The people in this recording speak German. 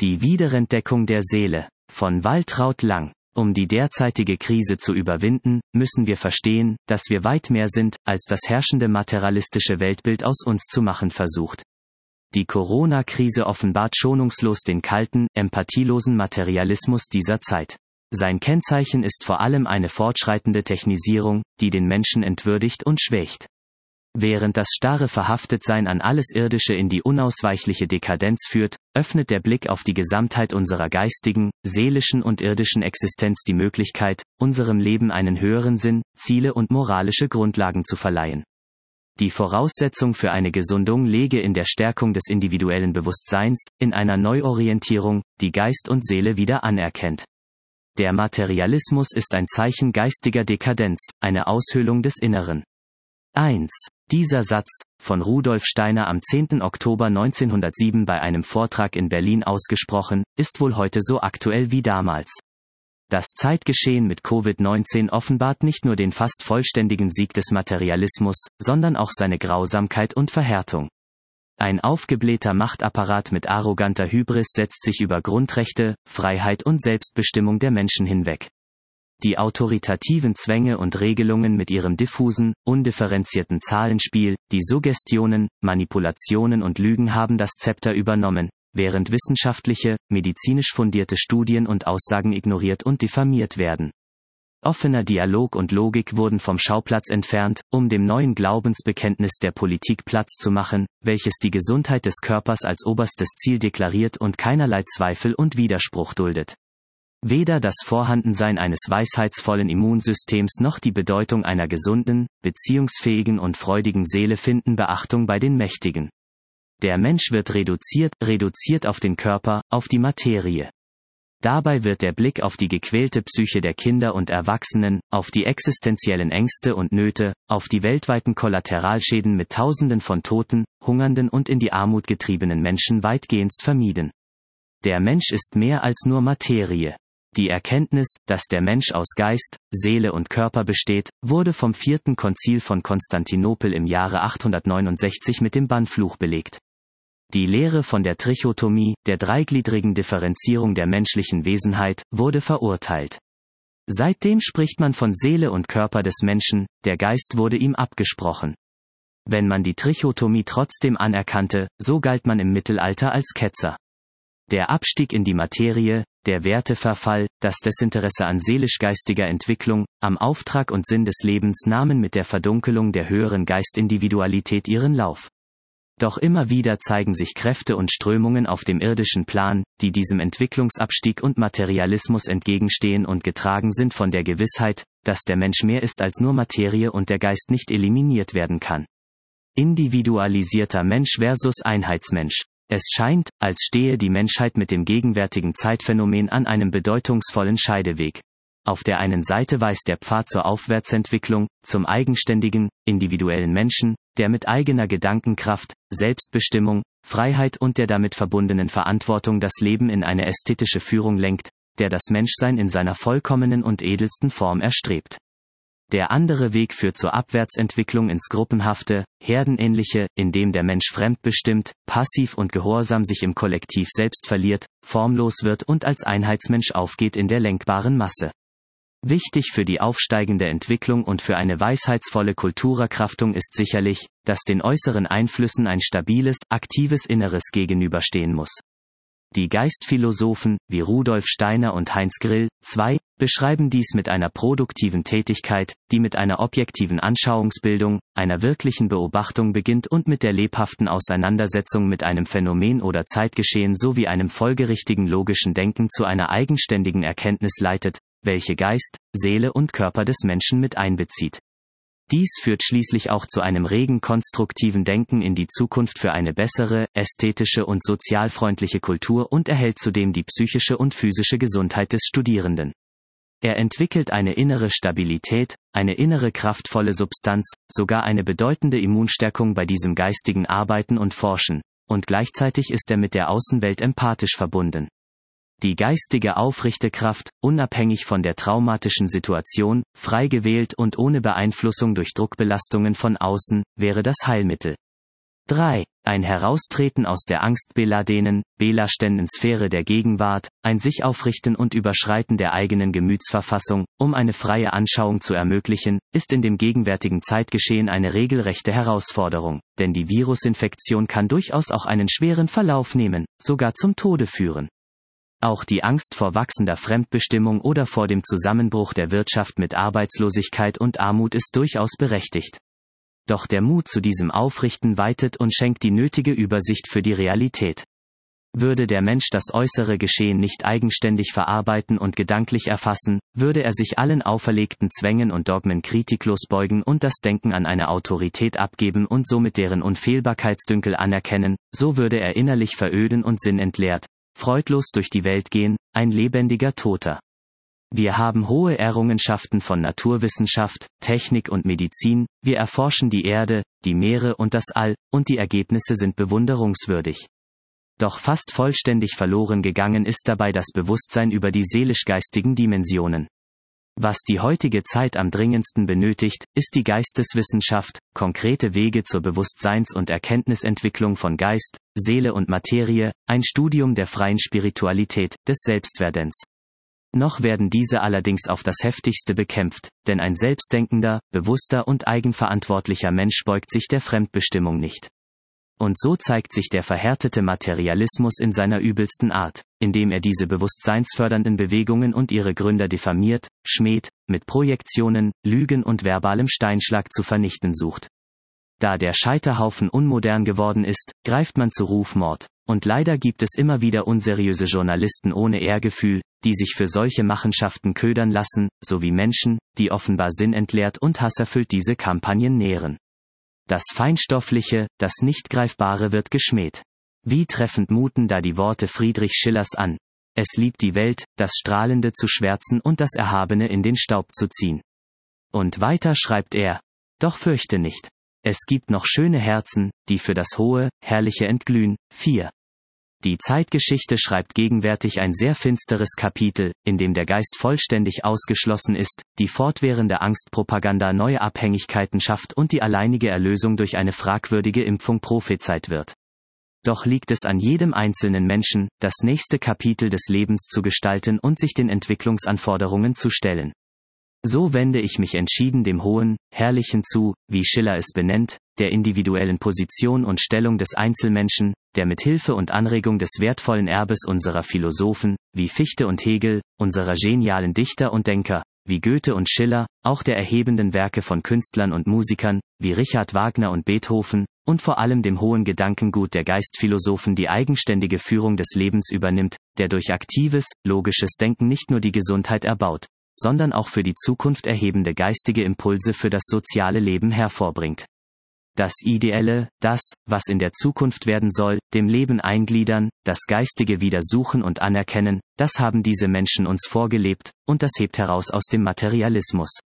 Die Wiederentdeckung der Seele, von Waltraud Lang. Um die derzeitige Krise zu überwinden, müssen wir verstehen, dass wir weit mehr sind, als das herrschende materialistische Weltbild aus uns zu machen versucht. Die Corona-Krise offenbart schonungslos den kalten, empathielosen Materialismus dieser Zeit. Sein Kennzeichen ist vor allem eine fortschreitende Technisierung, die den Menschen entwürdigt und schwächt. Während das starre Verhaftetsein an alles Irdische in die unausweichliche Dekadenz führt, öffnet der Blick auf die Gesamtheit unserer geistigen, seelischen und irdischen Existenz die Möglichkeit, unserem Leben einen höheren Sinn, Ziele und moralische Grundlagen zu verleihen. Die Voraussetzung für eine Gesundung läge in der Stärkung des individuellen Bewusstseins, in einer Neuorientierung, die Geist und Seele wieder anerkennt. Der Materialismus ist ein Zeichen geistiger Dekadenz, eine Aushöhlung des Inneren. 1. Dieser Satz, von Rudolf Steiner am 10. Oktober 1907 bei einem Vortrag in Berlin ausgesprochen, ist wohl heute so aktuell wie damals. Das Zeitgeschehen mit Covid-19 offenbart nicht nur den fast vollständigen Sieg des Materialismus, sondern auch seine Grausamkeit und Verhärtung. Ein aufgeblähter Machtapparat mit arroganter Hybris setzt sich über Grundrechte, Freiheit und Selbstbestimmung der Menschen hinweg. Die autoritativen Zwänge und Regelungen mit ihrem diffusen, undifferenzierten Zahlenspiel, die Suggestionen, Manipulationen und Lügen haben das Zepter übernommen, während wissenschaftliche, medizinisch fundierte Studien und Aussagen ignoriert und diffamiert werden. Offener Dialog und Logik wurden vom Schauplatz entfernt, um dem neuen Glaubensbekenntnis der Politik Platz zu machen, welches die Gesundheit des Körpers als oberstes Ziel deklariert und keinerlei Zweifel und Widerspruch duldet. Weder das Vorhandensein eines weisheitsvollen Immunsystems noch die Bedeutung einer gesunden, beziehungsfähigen und freudigen Seele finden Beachtung bei den Mächtigen. Der Mensch wird reduziert auf den Körper, auf die Materie. Dabei wird der Blick auf die gequälte Psyche der Kinder und Erwachsenen, auf die existenziellen Ängste und Nöte, auf die weltweiten Kollateralschäden mit Tausenden von toten, hungernden und in die Armut getriebenen Menschen weitgehend vermieden. Der Mensch ist mehr als nur Materie. Die Erkenntnis, dass der Mensch aus Geist, Seele und Körper besteht, wurde vom 4. Konzil von Konstantinopel im Jahre 869 mit dem Bannfluch belegt. Die Lehre von der Trichotomie, der dreigliedrigen Differenzierung der menschlichen Wesenheit, wurde verurteilt. Seitdem spricht man von Seele und Körper des Menschen, der Geist wurde ihm abgesprochen. Wenn man die Trichotomie trotzdem anerkannte, so galt man im Mittelalter als Ketzer. Der Abstieg in die Materie, der Werteverfall, das Desinteresse an seelisch-geistiger Entwicklung, am Auftrag und Sinn des Lebens nahmen mit der Verdunkelung der höheren Geistindividualität ihren Lauf. Doch immer wieder zeigen sich Kräfte und Strömungen auf dem irdischen Plan, die diesem Entwicklungsabstieg und Materialismus entgegenstehen und getragen sind von der Gewissheit, dass der Mensch mehr ist als nur Materie und der Geist nicht eliminiert werden kann. Individualisierter Mensch versus Einheitsmensch. Es scheint, als stehe die Menschheit mit dem gegenwärtigen Zeitphänomen an einem bedeutungsvollen Scheideweg. Auf der einen Seite weist der Pfad zur Aufwärtsentwicklung, zum eigenständigen, individuellen Menschen, der mit eigener Gedankenkraft, Selbstbestimmung, Freiheit und der damit verbundenen Verantwortung das Leben in eine ästhetische Führung lenkt, der das Menschsein in seiner vollkommenen und edelsten Form erstrebt. Der andere Weg führt zur Abwärtsentwicklung ins Gruppenhafte, Herdenähnliche, in dem der Mensch fremdbestimmt, passiv und gehorsam sich im Kollektiv selbst verliert, formlos wird und als Einheitsmensch aufgeht in der lenkbaren Masse. Wichtig für die aufsteigende Entwicklung und für eine weisheitsvolle Kulturerkraftung ist sicherlich, dass den äußeren Einflüssen ein stabiles, aktives Inneres gegenüberstehen muss. Die Geistphilosophen, wie Rudolf Steiner und Heinz Grill, 2, beschreiben dies mit einer produktiven Tätigkeit, die mit einer objektiven Anschauungsbildung, einer wirklichen Beobachtung beginnt und mit der lebhaften Auseinandersetzung mit einem Phänomen oder Zeitgeschehen sowie einem folgerichtigen logischen Denken zu einer eigenständigen Erkenntnis leitet, welche Geist, Seele und Körper des Menschen mit einbezieht. Dies führt schließlich auch zu einem regen konstruktiven Denken in die Zukunft für eine bessere, ästhetische und sozialfreundliche Kultur und erhält zudem die psychische und physische Gesundheit des Studierenden. Er entwickelt eine innere Stabilität, eine innere kraftvolle Substanz, sogar eine bedeutende Immunstärkung bei diesem geistigen Arbeiten und Forschen, und gleichzeitig ist er mit der Außenwelt empathisch verbunden. Die geistige aufrichte Kraft, unabhängig von der traumatischen Situation, frei gewählt und ohne Beeinflussung durch Druckbelastungen von außen, wäre das Heilmittel. 3. Ein Heraustreten aus der angstbeladenen, belastenden Sphäre der Gegenwart, ein sich aufrichten und Überschreiten der eigenen Gemütsverfassung, um eine freie Anschauung zu ermöglichen, ist in dem gegenwärtigen Zeitgeschehen eine regelrechte Herausforderung, denn die Virusinfektion kann durchaus auch einen schweren Verlauf nehmen, sogar zum Tode führen. Auch die Angst vor wachsender Fremdbestimmung oder vor dem Zusammenbruch der Wirtschaft mit Arbeitslosigkeit und Armut ist durchaus berechtigt. Doch der Mut zu diesem Aufrichten weitet und schenkt die nötige Übersicht für die Realität. Würde der Mensch das äußere Geschehen nicht eigenständig verarbeiten und gedanklich erfassen, würde er sich allen auferlegten Zwängen und Dogmen kritiklos beugen und das Denken an eine Autorität abgeben und somit deren Unfehlbarkeitsdünkel anerkennen, so würde er innerlich veröden und sinnentleert, freudlos durch die Welt gehen, ein lebendiger Toter. Wir haben hohe Errungenschaften von Naturwissenschaft, Technik und Medizin, wir erforschen die Erde, die Meere und das All, und die Ergebnisse sind bewunderungswürdig. Doch fast vollständig verloren gegangen ist dabei das Bewusstsein über die seelisch-geistigen Dimensionen. Was die heutige Zeit am dringendsten benötigt, ist die Geisteswissenschaft, konkrete Wege zur Bewusstseins- und Erkenntnisentwicklung von Geist, Seele und Materie, ein Studium der freien Spiritualität, des Selbstwerdens. Noch werden diese allerdings auf das heftigste bekämpft, denn ein selbstdenkender, bewusster und eigenverantwortlicher Mensch beugt sich der Fremdbestimmung nicht. Und so zeigt sich der verhärtete Materialismus in seiner übelsten Art, indem er diese bewusstseinsfördernden Bewegungen und ihre Gründer diffamiert, schmäht, mit Projektionen, Lügen und verbalem Steinschlag zu vernichten sucht. Da der Scheiterhaufen unmodern geworden ist, greift man zu Rufmord, und leider gibt es immer wieder unseriöse Journalisten ohne Ehrgefühl, die sich für solche Machenschaften ködern lassen, sowie Menschen, die offenbar sinnentleert und hasserfüllt diese Kampagnen nähren. Das Feinstoffliche, das Nicht-Greifbare wird geschmäht. Wie treffend muten da die Worte Friedrich Schillers an: Es liebt die Welt, das Strahlende zu schwärzen und das Erhabene in den Staub zu ziehen. Und weiter schreibt er: Doch fürchte nicht. Es gibt noch schöne Herzen, die für das Hohe, Herrliche entglühen. 4. Die Zeitgeschichte schreibt gegenwärtig ein sehr finsteres Kapitel, in dem der Geist vollständig ausgeschlossen ist, die fortwährende Angstpropaganda neue Abhängigkeiten schafft und die alleinige Erlösung durch eine fragwürdige Impfung prophezeit wird. Doch liegt es an jedem einzelnen Menschen, das nächste Kapitel des Lebens zu gestalten und sich den Entwicklungsanforderungen zu stellen. So wende ich mich entschieden dem Hohen, Herrlichen zu, wie Schiller es benennt, der individuellen Position und Stellung des Einzelmenschen, der mit Hilfe und Anregung des wertvollen Erbes unserer Philosophen, wie Fichte und Hegel, unserer genialen Dichter und Denker, wie Goethe und Schiller, auch der erhebenden Werke von Künstlern und Musikern, wie Richard Wagner und Beethoven, und vor allem dem hohen Gedankengut der Geistphilosophen die eigenständige Führung des Lebens übernimmt, der durch aktives, logisches Denken nicht nur die Gesundheit erbaut, sondern auch für die Zukunft erhebende geistige Impulse für das soziale Leben hervorbringt. Das Ideelle, das, was in der Zukunft werden soll, dem Leben eingliedern, das Geistige wieder suchen und anerkennen, das haben diese Menschen uns vorgelebt, und das hebt heraus aus dem Materialismus.